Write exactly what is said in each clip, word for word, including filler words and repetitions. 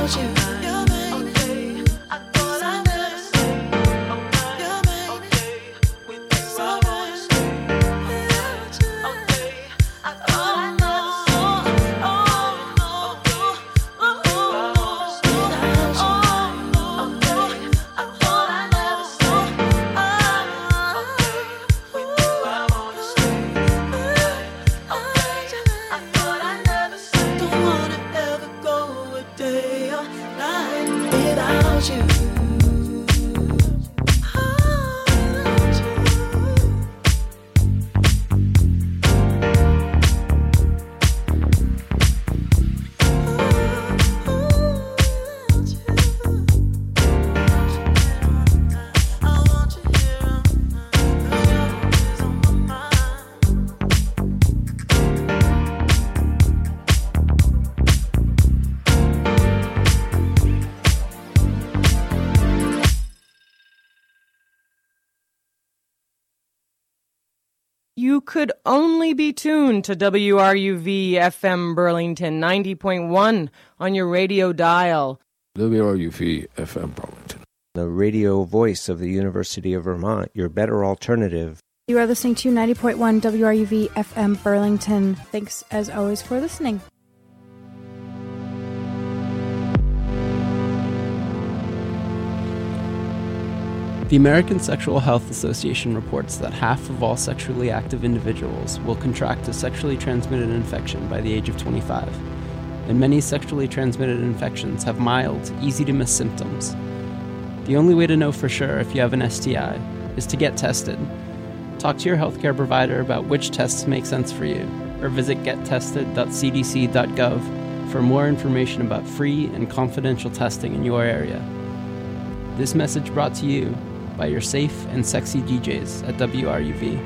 You could only be tuned to W R U V F M Burlington ninety point one on your radio dial. W R U V F M Burlington. The radio voice of the University of Vermont, your better alternative. You are listening to ninety point one W R U V F M Burlington. Thanks as always for listening. The American Sexual Health Association reports that half of all sexually active individuals will contract a sexually transmitted infection by the age of twenty-five, and many sexually transmitted infections have mild, easy-to-miss symptoms. The only way to know for sure if you have an S T I is to get tested. Talk to your healthcare provider about which tests make sense for you, or visit get tested dot c d c dot gov for more information about free and confidential testing in your area. This message brought to you by your safe and sexy D Js at W R U V.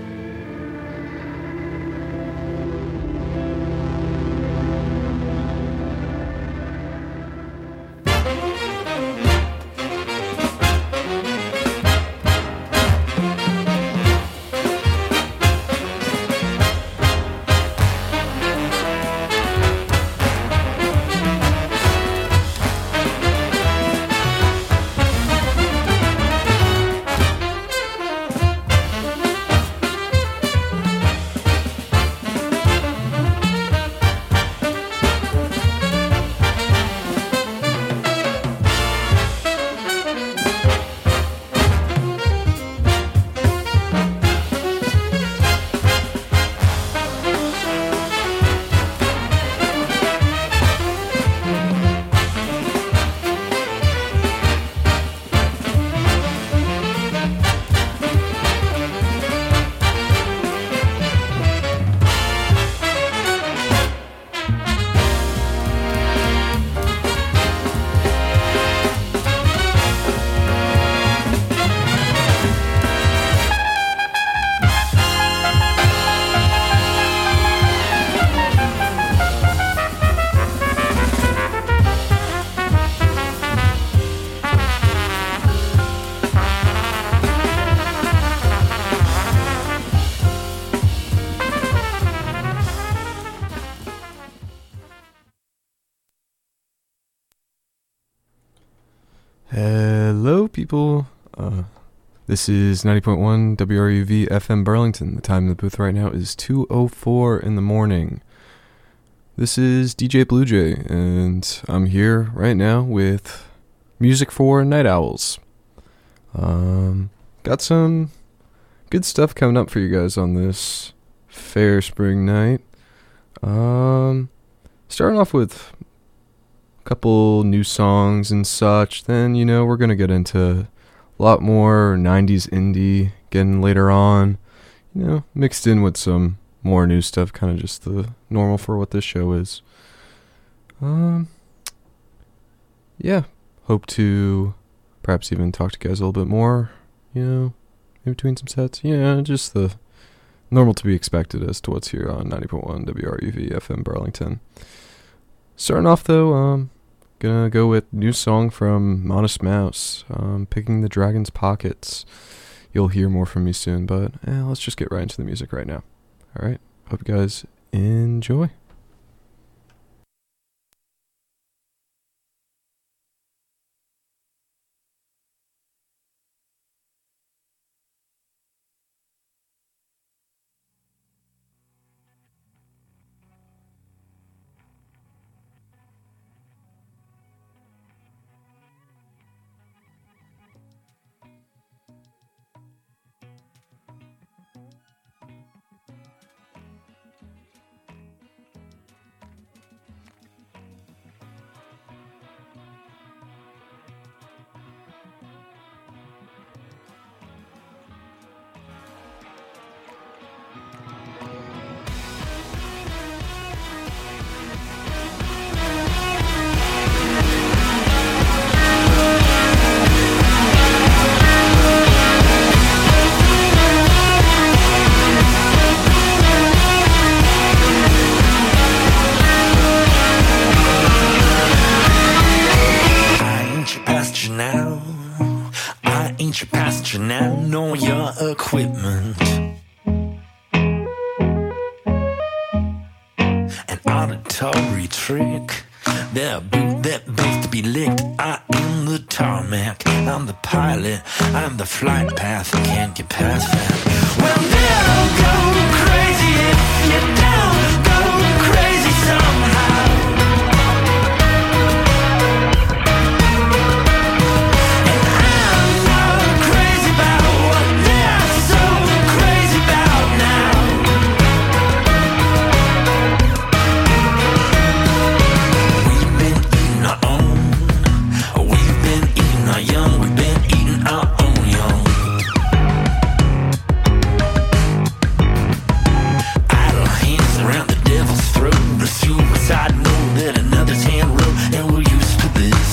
Hello, people. Uh, this is ninety point one W R U V F M Burlington. The time in the booth right now is two oh four in the morning. This is D J Blue Jay, and I'm here right now with music for night owls. Um, got some good stuff coming up for you guys on this fair spring night. Um, starting off with couple new songs and such, then, you know, we're going to get into a lot more nineties indie getting later on, you know, mixed in with some more new stuff, kind of just the normal for what this show is. Um, yeah, hope to perhaps even talk to you guys a little bit more, you know, in between some sets. Yeah, just the normal to be expected as to what's here on ninety point one W R U V F M Burlington. Starting off, though, um, gonna go with new song from Modest Mouse, um, Picking the Dragon's Pockets. You'll hear more from me soon, but eh, let's just get right into the music right now. Alright, hope you guys enjoy. pasture now, know your equipment. An auditory trick. They're boot that begs to be licked. I am the tarmac, I'm the pilot, I'm the flight path. Can't get past that. Well, they'll go crazy if you don't go crazy somehow. And I'm not crazy about what they're so crazy about now. Young, we've been eating our own young. Idle hands around the devil's throat. The suicide note that another's hand wrote, and we're used to this.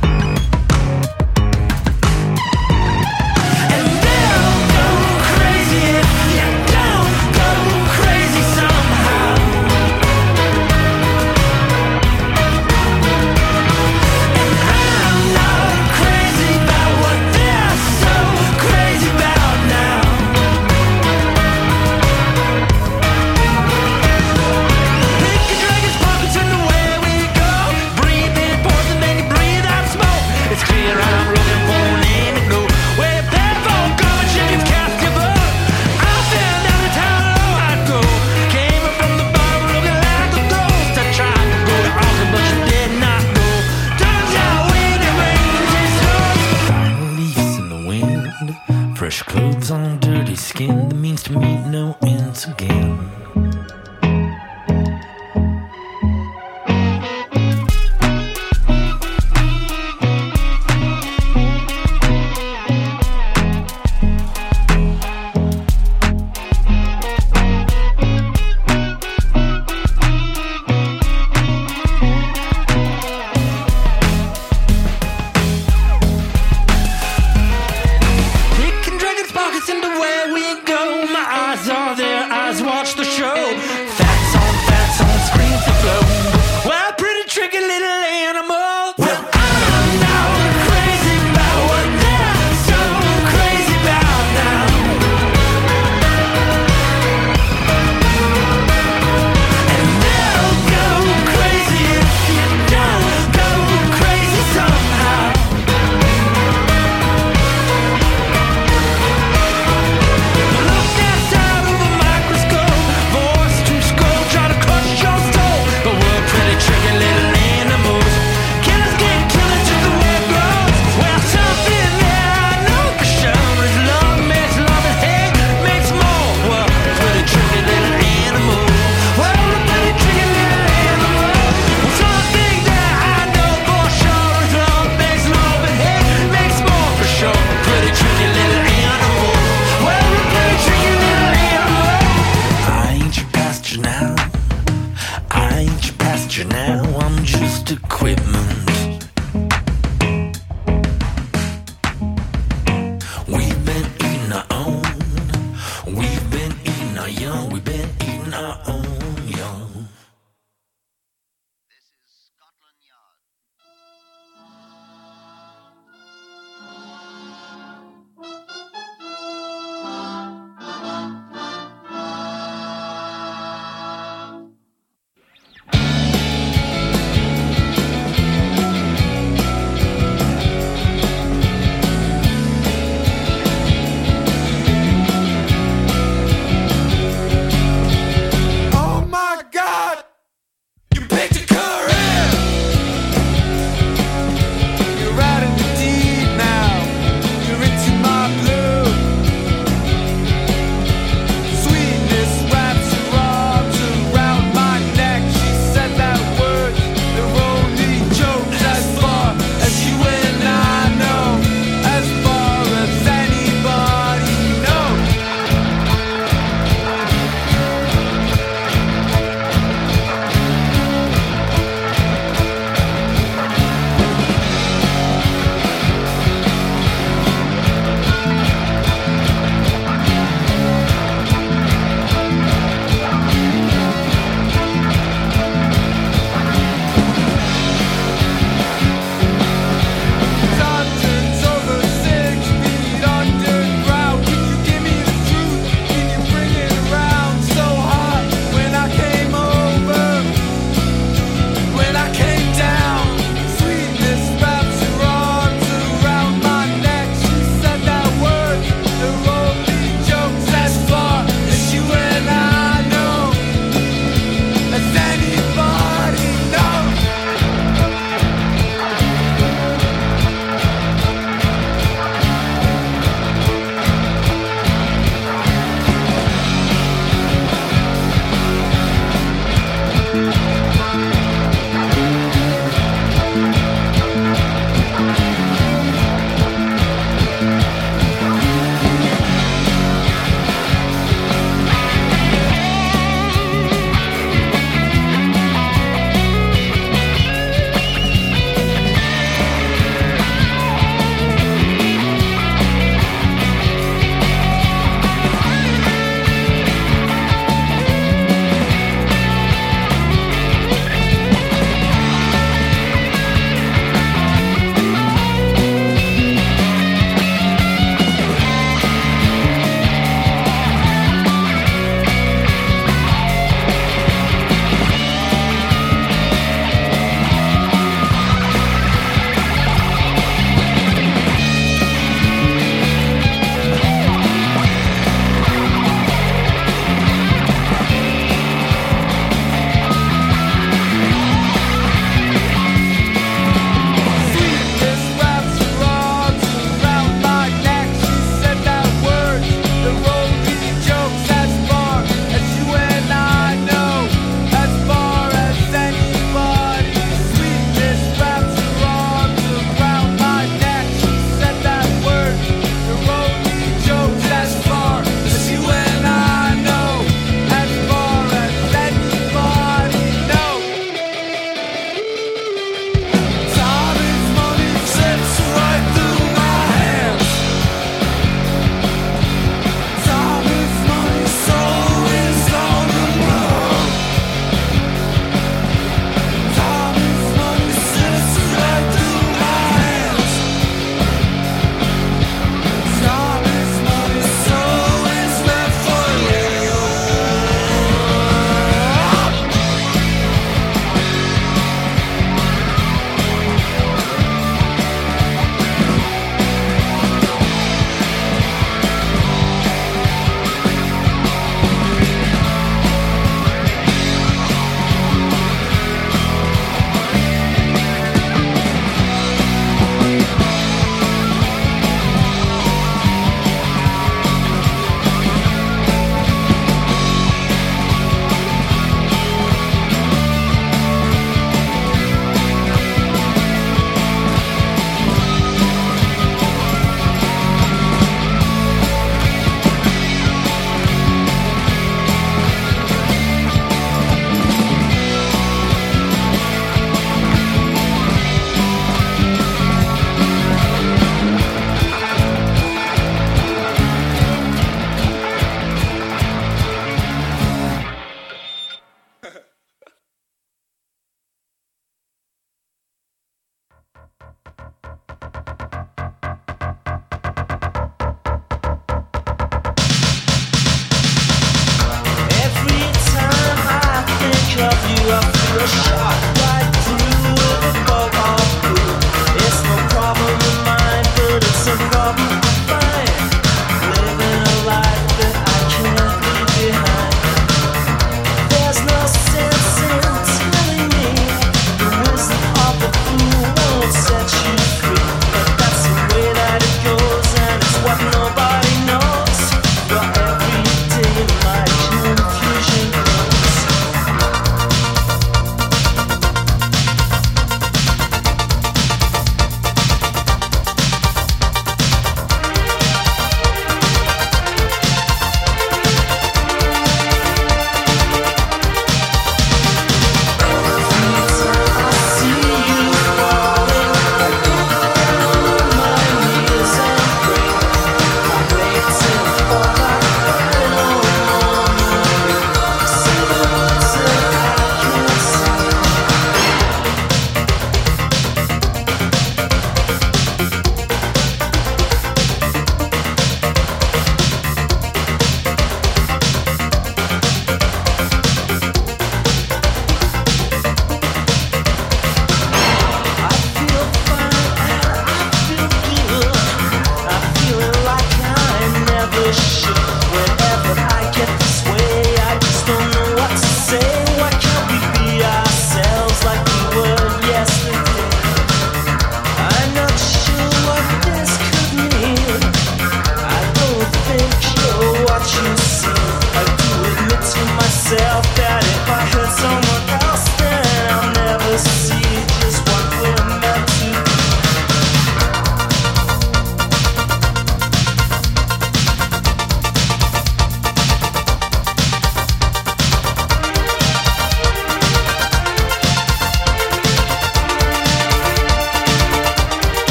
And they'll go crazy if you don't go crazy somehow. And I'm not crazy about what they're so crazy about now. Pick your dragon's pockets in the way we go. Breathe in poison, then you breathe out smoke. It's clear I'm looking for an antidote. Where that phone common chickens cast your vote. I fell down the town low I'd go. Came up from the bottom looking like a ghost. I tried to go to Austin, but you did not go. Turns out when it rains, it snows. Fine leaves in the wind, fresh clothes on dirty skin. That means to meet no ends again. Picking dragons' pockets into where we go. My eyes are there, eyes watch the show. Facts on facts on screens to flow. Well, pretty tricky little animal. Well, I'm not crazy about what they're so crazy about now. And they'll go crazy if you don't go crazy somehow. Look outside of a microscope, voice to scope, try to crush your soul. But we're pretty tricky little animals. Killers get killers just the way it goes. Well, something that I know for sure is love makes love and hate makes more. Well, pretty tricky little animal. Well, we're pretty tricky little animal. Well, something that I know for sure is love makes love and hate makes more for sure. Pretty tricky little animal. Well, we're pretty tricky little animal. I ain't your pasture now. I ain't your pasture now. I'm just equipment. We've been eating our own. We've been eating our young. We've been eating our own young. This is Scotland Yard.